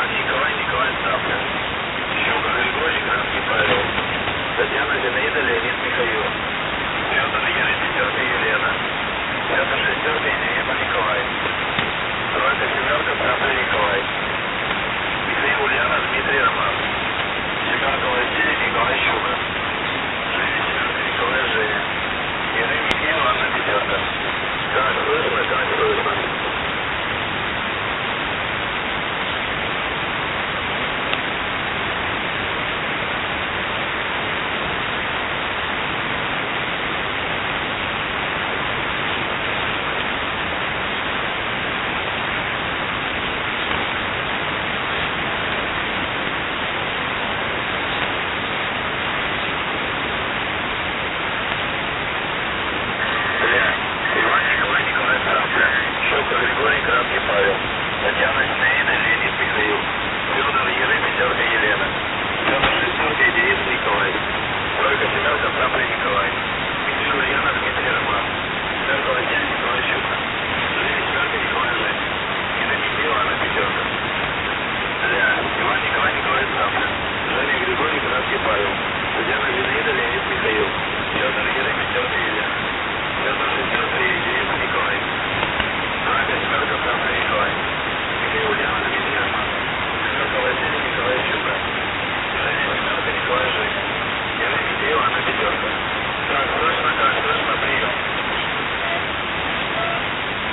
Николай, Николай, ставка. Щука, Григорий, Кранский, Павел. Татьяна, Зинаида, Леонид, Михаил. Петр, Елена, пятерка, Елена. Петр, шестерка, Изиева, Николай. Тройка, семерка, Ставка, Николай.